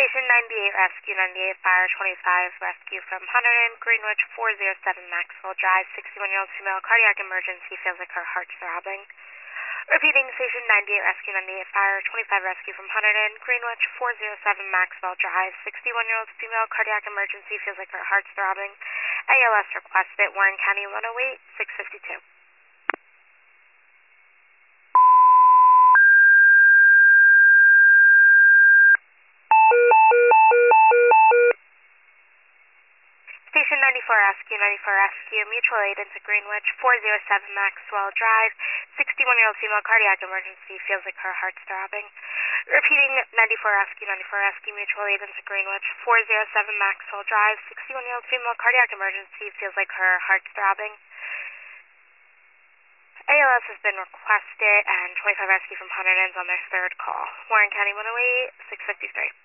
Station 98 Rescue, 98 Fire, 25 Rescue from Hunterdon, Greenwich, 407 Maxwell Drive, 61-year-old female, cardiac emergency, feels like her heart's throbbing. Repeating, Station 98 Rescue, 98 Fire, 25 Rescue from Hunterdon, Greenwich, 407 Maxwell Drive, 61-year-old female, cardiac emergency, feels like her heart's throbbing. ALS requested, Warren County 108, 652. Station 94 Rescue, 94 Rescue, mutual aid into Greenwich, 407 Maxwell Drive, 61-year-old female, cardiac emergency, feels like her heart's throbbing. Repeating, 94 Rescue, 94 Rescue, mutual aid into Greenwich, 407 Maxwell Drive, 61-year-old female, cardiac emergency, feels like her heart's throbbing. ALS has been requested, and 25 Rescue from Hunterdon's on their third call. Warren County 108, 653.